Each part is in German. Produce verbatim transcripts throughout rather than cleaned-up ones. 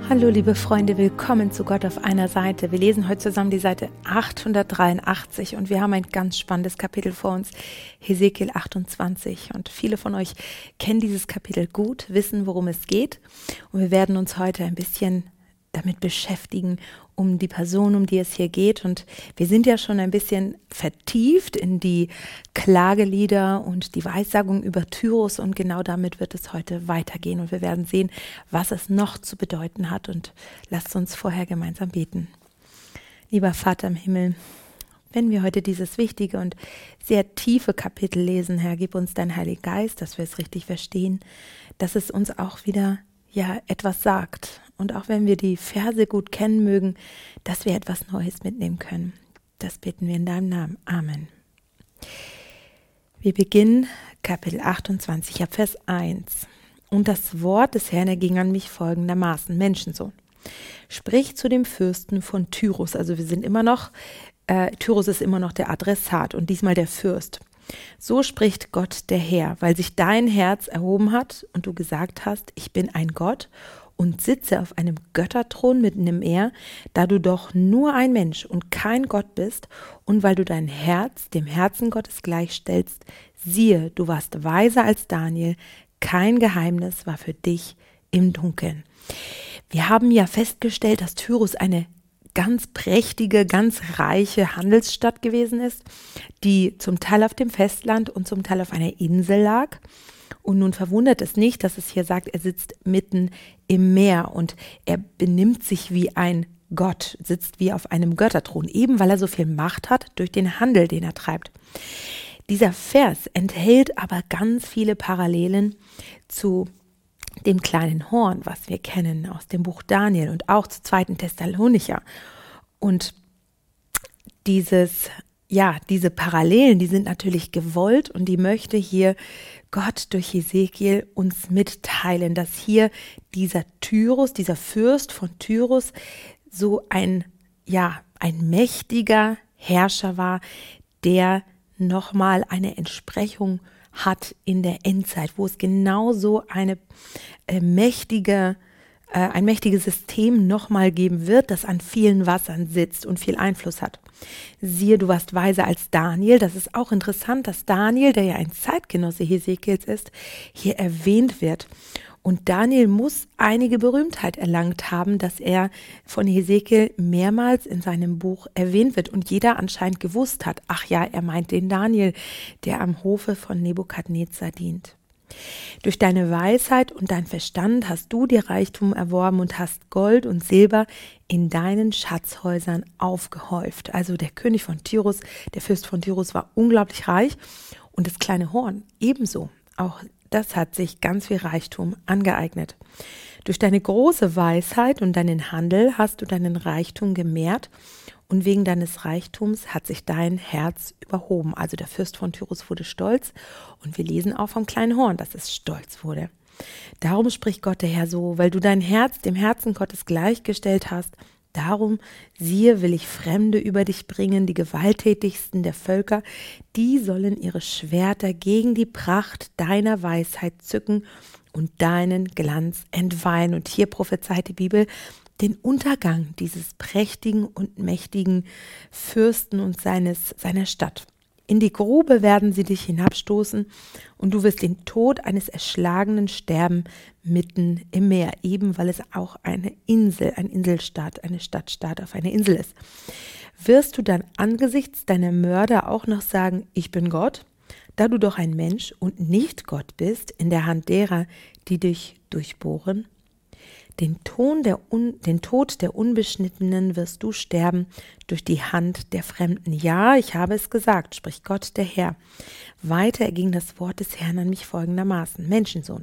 Hallo liebe Freunde, willkommen zu Gott auf einer Seite. Wir lesen heute zusammen die Seite achthundertdreiundachtzig und wir haben ein ganz spannendes Kapitel vor uns, Hesekiel achtundzwanzig. Und viele von euch kennen dieses Kapitel gut, wissen, worum es geht. Und wir werden uns heute ein bisschen damit beschäftigen, um die Person, um die es hier geht. Und wir sind ja schon ein bisschen vertieft in die Klagelieder und die Weissagung über Tyrus. Und genau damit wird es heute weitergehen. Und wir werden sehen, was es noch zu bedeuten hat. Und lasst uns vorher gemeinsam beten. Lieber Vater im Himmel, wenn wir heute dieses wichtige und sehr tiefe Kapitel lesen, Herr, gib uns deinen Heiligen Geist, dass wir es richtig verstehen, dass es uns auch wieder ja etwas sagt. Und auch wenn wir die Verse gut kennen mögen, dass wir etwas Neues mitnehmen können. Das bitten wir in deinem Namen. Amen. Wir beginnen Kapitel achtundzwanzig, ab Vers eins. Und das Wort des Herrn erging an mich folgendermaßen: Menschensohn, sprich zu dem Fürsten von Tyrus. Also wir sind immer noch, äh, Tyrus ist immer noch der Adressat und diesmal der Fürst. So spricht Gott der Herr, weil sich dein Herz erhoben hat und du gesagt hast, ich bin ein Gott und sitze auf einem Götterthron mitten im Meer, da du doch nur ein Mensch und kein Gott bist und weil du dein Herz dem Herzen Gottes gleichstellst, siehe, du warst weiser als Daniel, kein Geheimnis war für dich im Dunkeln. Wir haben ja festgestellt, dass Tyrus eine ganz prächtige, ganz reiche Handelsstadt gewesen ist, die zum Teil auf dem Festland und zum Teil auf einer Insel lag. Und nun verwundert es nicht, dass es hier sagt, er sitzt mitten im Meer und er benimmt sich wie ein Gott, sitzt wie auf einem Götterthron, eben weil er so viel Macht hat durch den Handel, den er treibt. Dieser Vers enthält aber ganz viele Parallelen zu dem kleinen Horn, was wir kennen aus dem Buch Daniel und auch zu zweiten Thessalonicher. Und dieses, ja, diese Parallelen, die sind natürlich gewollt und die möchte hier Gott durch Hesekiel uns mitteilen, dass hier dieser Tyrus, dieser Fürst von Tyrus so ein, ja, ein mächtiger Herrscher war, der nochmal eine Entsprechung hat in der Endzeit, wo es genauso eine äh, mächtige, äh, ein mächtiges System nochmal geben wird, das an vielen Wassern sitzt und viel Einfluss hat. Siehe, du warst weiser als Daniel. Das ist auch interessant, dass Daniel, der ja ein Zeitgenosse Hesekiels ist, hier erwähnt wird. Und Daniel muss einige Berühmtheit erlangt haben, dass er von Hesekiel mehrmals in seinem Buch erwähnt wird und jeder anscheinend gewusst hat, ach ja, er meint den Daniel, der am Hofe von Nebukadnezar dient. Durch deine Weisheit und dein Verstand hast du dir Reichtum erworben und hast Gold und Silber in deinen Schatzhäusern aufgehäuft. Also der König von Tyrus, der Fürst von Tyrus war unglaublich reich und das kleine Horn ebenso. Auch das hat sich ganz viel Reichtum angeeignet. Durch deine große Weisheit und deinen Handel hast du deinen Reichtum gemehrt und wegen deines Reichtums hat sich dein Herz überhoben. Also der Fürst von Tyrus wurde stolz und wir lesen auch vom kleinen Horn, dass es stolz wurde. Darum spricht Gott der Herr so, weil du dein Herz dem Herzen Gottes gleichgestellt hast, darum, siehe, will ich Fremde über dich bringen, die gewalttätigsten der Völker, die sollen ihre Schwerter gegen die Pracht deiner Weisheit zücken und deinen Glanz entweihen. Und hier prophezeit die Bibel den Untergang dieses prächtigen und mächtigen Fürsten und seines, seiner Stadt. In die Grube werden sie dich hinabstoßen und du wirst den Tod eines Erschlagenen sterben mitten im Meer, eben weil es auch eine Insel, ein Inselstaat, eine Stadtstaat auf einer Insel ist. Wirst du dann angesichts deiner Mörder auch noch sagen, ich bin Gott, da du doch ein Mensch und nicht Gott bist, in der Hand derer, die dich durchbohren? Den, Ton der Un, den Tod der Unbeschnittenen wirst du sterben durch die Hand der Fremden. Ja, ich habe es gesagt, spricht Gott der Herr. Weiter erging das Wort des Herrn an mich folgendermaßen: Menschensohn,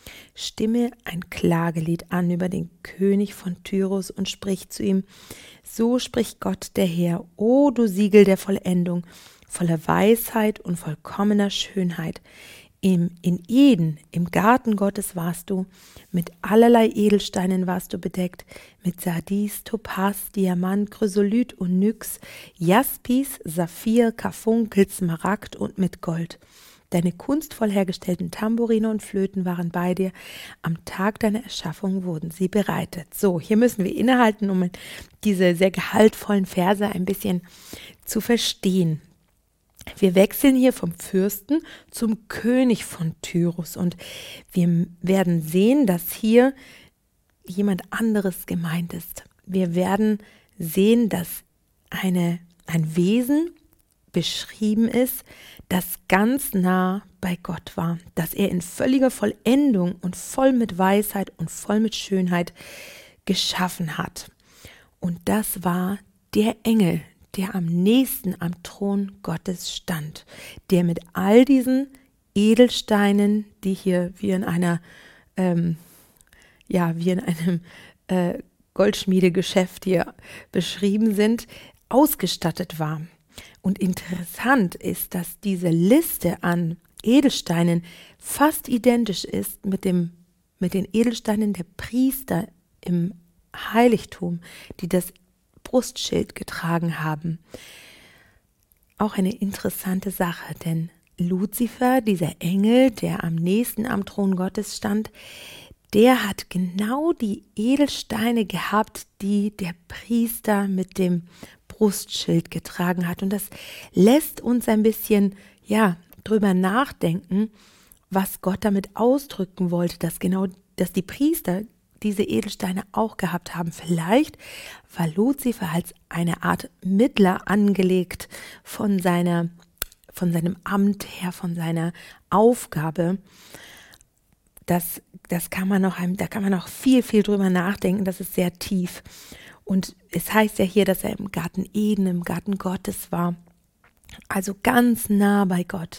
stimme ein Klagelied an über den König von Tyrus und sprich zu ihm, so spricht Gott der Herr, o du Siegel der Vollendung, voller Weisheit und vollkommener Schönheit. Im, in Eden, im Garten Gottes warst du, mit allerlei Edelsteinen warst du bedeckt, mit Sardis, Topaz, Diamant, Chrysolith und Nyx, Jaspis, Saphir, Karfunkel, Smaragd und mit Gold. Deine kunstvoll hergestellten Tambourine und Flöten waren bei dir. Am Tag deiner Erschaffung wurden sie bereitet. So, hier müssen wir innehalten, um diese sehr gehaltvollen Verse ein bisschen zu verstehen. Wir wechseln hier vom Fürsten zum König von Tyrus und wir werden sehen, dass hier jemand anderes gemeint ist. Wir werden sehen, dass eine, ein Wesen beschrieben ist, das ganz nah bei Gott war, dass er in völliger Vollendung und voll mit Weisheit und voll mit Schönheit geschaffen hat. Und das war der Engel, der am nächsten am Thron Gottes stand, der mit all diesen Edelsteinen, die hier wie in einer, ähm, ja, wie in einem äh, Goldschmiedegeschäft hier beschrieben sind, ausgestattet war. Und interessant ist, dass diese Liste an Edelsteinen fast identisch ist mit dem, mit den Edelsteinen der Priester im Heiligtum, die das Brustschild getragen haben. Auch eine interessante Sache, denn Luzifer, dieser Engel, der am nächsten am Thron Gottes stand, der hat genau die Edelsteine gehabt, die der Priester mit dem Brustschild getragen hat. Und das lässt uns ein bisschen, ja, drüber nachdenken, was Gott damit ausdrücken wollte, dass genau, dass die Priester diese Edelsteine auch gehabt haben. Vielleicht war Luzifer als eine Art Mittler angelegt von seiner, von seinem Amt her, von seiner Aufgabe. Das, das kann man noch, da kann man noch viel, viel drüber nachdenken. Das ist sehr tief. Und es heißt ja hier, dass er im Garten Eden, im Garten Gottes war. Also ganz nah bei Gott.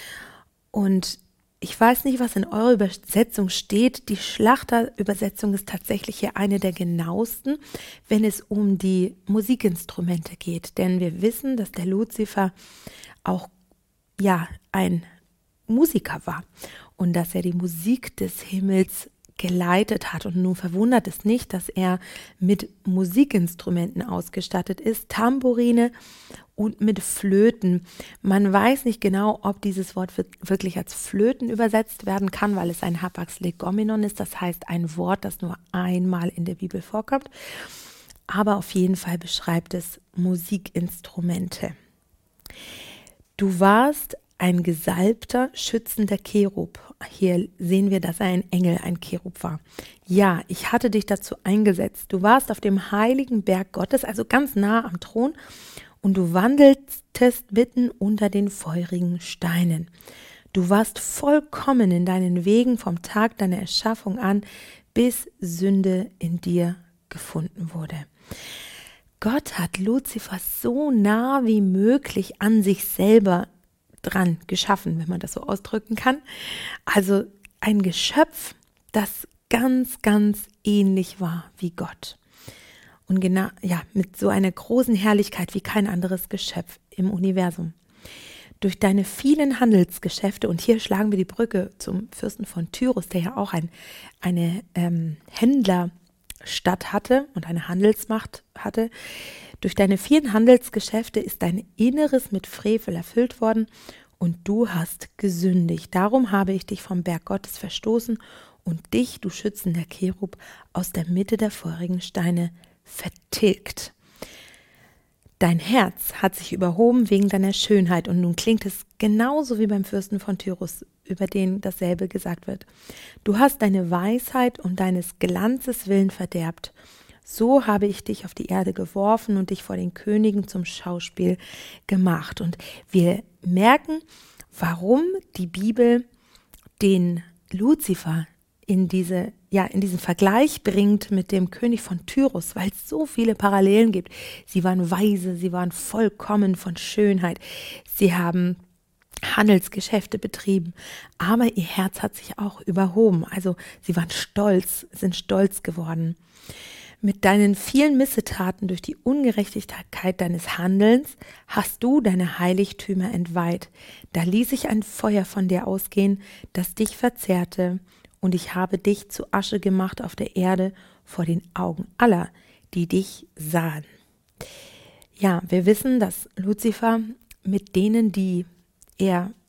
Und ich weiß nicht, was in eurer Übersetzung steht. Die Schlachterübersetzung ist tatsächlich hier eine der genauesten, wenn es um die Musikinstrumente geht. Denn wir wissen, dass der Luzifer auch ja, ein Musiker war und dass er die Musik des Himmels geleitet hat. Und nun verwundert es nicht, dass er mit Musikinstrumenten ausgestattet ist, Tambourine und mit Flöten. Man weiß nicht genau, ob dieses Wort wirklich als Flöten übersetzt werden kann, weil es ein Hapax Legomenon ist, das heißt ein Wort, das nur einmal in der Bibel vorkommt. Aber auf jeden Fall beschreibt es Musikinstrumente. Du warst ein gesalbter, schützender Cherub. Hier sehen wir, dass er ein Engel, ein Cherub war. Ja, ich hatte dich dazu eingesetzt. Du warst auf dem heiligen Berg Gottes, also ganz nah am Thron, und du wandeltest mitten unter den feurigen Steinen. Du warst vollkommen in deinen Wegen vom Tag deiner Erschaffung an, bis Sünde in dir gefunden wurde. Gott hat Luzifer so nah wie möglich an sich selber dran geschaffen, wenn man das so ausdrücken kann. Also ein Geschöpf, das ganz, ganz ähnlich war wie Gott. Und genau, ja, mit so einer großen Herrlichkeit wie kein anderes Geschöpf im Universum. Durch deine vielen Handelsgeschäfte, und hier schlagen wir die Brücke zum Fürsten von Tyrus, der ja auch ein, eine ähm, Händlerstadt hatte und eine Handelsmacht hatte. Durch deine vielen Handelsgeschäfte ist dein Inneres mit Frevel erfüllt worden und du hast gesündigt. Darum habe ich dich vom Berg Gottes verstoßen und dich, du schützender Cherub, aus der Mitte der feurigen Steine vertilgt. Dein Herz hat sich überhoben wegen deiner Schönheit und nun klingt es genauso wie beim Fürsten von Tyrus, über den dasselbe gesagt wird. Du hast deine Weisheit um deines Glanzes willen verderbt. So habe ich dich auf die Erde geworfen und dich vor den Königen zum Schauspiel gemacht. Und wir merken, warum die Bibel den Luzifer in diese, ja, in diesen Vergleich bringt mit dem König von Tyrus, weil es so viele Parallelen gibt. Sie waren weise, sie waren vollkommen von Schönheit. Sie haben Handelsgeschäfte betrieben, aber ihr Herz hat sich auch überhoben. Also sie waren stolz, sind stolz geworden. Mit deinen vielen Missetaten durch die Ungerechtigkeit deines Handelns hast du deine Heiligtümer entweiht. Da ließ ich ein Feuer von dir ausgehen, das dich verzehrte, und ich habe dich zu Asche gemacht auf der Erde vor den Augen aller, die dich sahen. Ja, wir wissen, dass Luzifer mit denen, die er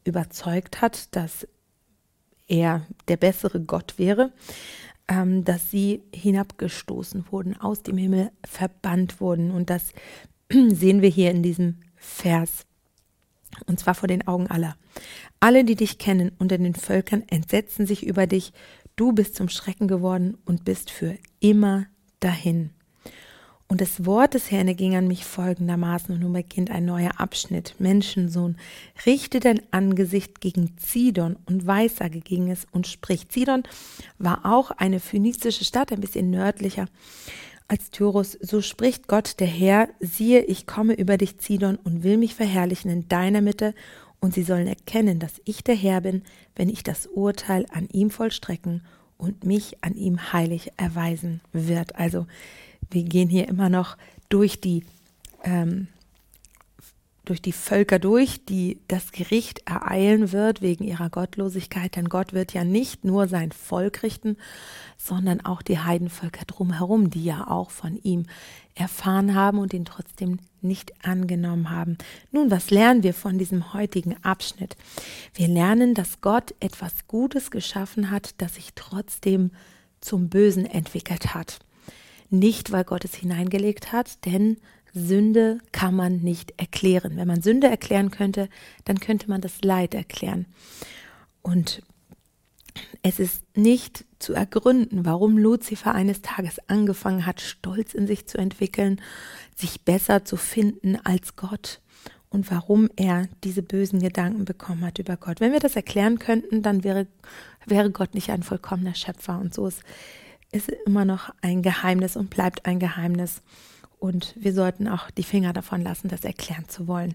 überzeugt hat, dass er der bessere Gott wäre, ähm, dass sie hinabgestoßen wurden, aus dem Himmel verbannt wurden. Und das sehen wir hier in diesem Vers. Und zwar vor den Augen aller. Alle, die dich kennen unter den Völkern, entsetzen sich über dich. Du bist zum Schrecken geworden und bist für immer dahin. Und das Wort des Herrn ging an mich folgendermaßen, und nun beginnt ein neuer Abschnitt. Menschensohn, richte dein Angesicht gegen Zidon und weissage gegen es und sprich. Zidon war auch eine phönizische Stadt, ein bisschen nördlicher als Tyrus. So spricht Gott der Herr, siehe, ich komme über dich, Zidon, und will mich verherrlichen in deiner Mitte, und sie sollen erkennen, dass ich der Herr bin, wenn ich das Urteil an ihm vollstrecken und mich an ihm heilig erweisen wird. Also wir gehen hier immer noch durch die, ähm, durch die Völker durch, die das Gericht ereilen wird wegen ihrer Gottlosigkeit. Denn Gott wird ja nicht nur sein Volk richten, sondern auch die Heidenvölker drumherum, die ja auch von ihm erfahren haben und ihn trotzdem nicht angenommen haben. Nun, was lernen wir von diesem heutigen Abschnitt? Wir lernen, dass Gott etwas Gutes geschaffen hat, das sich trotzdem zum Bösen entwickelt hat. Nicht, weil Gott es hineingelegt hat, denn Sünde kann man nicht erklären. Wenn man Sünde erklären könnte, dann könnte man das Leid erklären. Und es ist nicht zu ergründen, warum Luzifer eines Tages angefangen hat, Stolz in sich zu entwickeln, sich besser zu finden als Gott, und warum er diese bösen Gedanken bekommen hat über Gott. Wenn wir das erklären könnten, dann wäre, wäre Gott nicht ein vollkommener Schöpfer. Und so ist ist immer noch ein Geheimnis und bleibt ein Geheimnis. Und wir sollten auch die Finger davon lassen, das erklären zu wollen.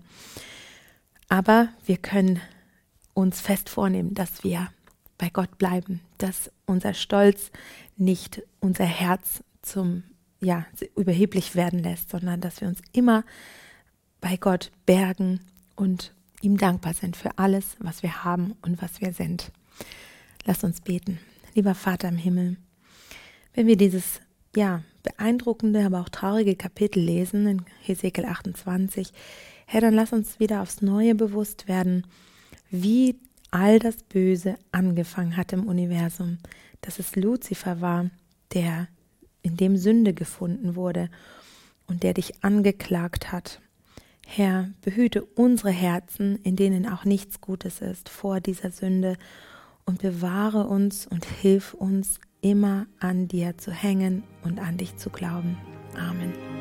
Aber wir können uns fest vornehmen, dass wir bei Gott bleiben, dass unser Stolz nicht unser Herz zum, ja, überheblich werden lässt, sondern dass wir uns immer bei Gott bergen und ihm dankbar sind für alles, was wir haben und was wir sind. Lass uns beten. Lieber Vater im Himmel, wenn wir dieses, ja, beeindruckende, aber auch traurige Kapitel lesen in Hesekiel achtundzwanzig, Herr, dann lass uns wieder aufs Neue bewusst werden, wie all das Böse angefangen hat im Universum, dass es Luzifer war, der in dem Sünde gefunden wurde und der dich angeklagt hat. Herr, behüte unsere Herzen, in denen auch nichts Gutes ist, vor dieser Sünde, und bewahre uns und hilf uns, immer an dir zu hängen und an dich zu glauben. Amen.